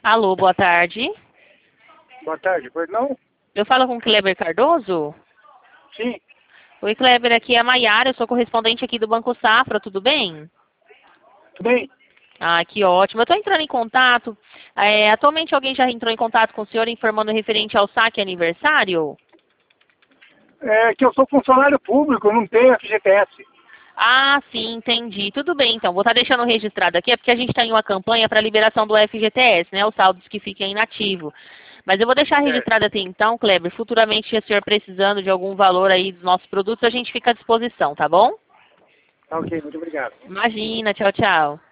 Alô, boa tarde. Boa tarde, pois não? Eu falo com o Kleber Cardoso? Sim, Oi, Kleber, aqui é a Maiara, eu sou correspondente aqui do Banco Safra, tudo bem? tudo bem. Ah, que ótimo. Eu estou entrando em contato. Atualmente alguém já entrou em contato com o senhor informando referente ao saque aniversário? É que eu sou funcionário público, não tenho FGTS. Ah, sim, entendi. Tudo bem, então. Vou estar deixando registrado aqui, é porque a gente está em uma campanha para liberação do FGTS, né? Os saldos que fiquem inativos. Mas eu vou deixar Certo. registrado até então, Kleber. Futuramente, se o senhor precisando de algum valor aí dos nossos produtos, a gente fica à disposição, tá bom? Tá ok, muito obrigado. Imagina, tchau, tchau.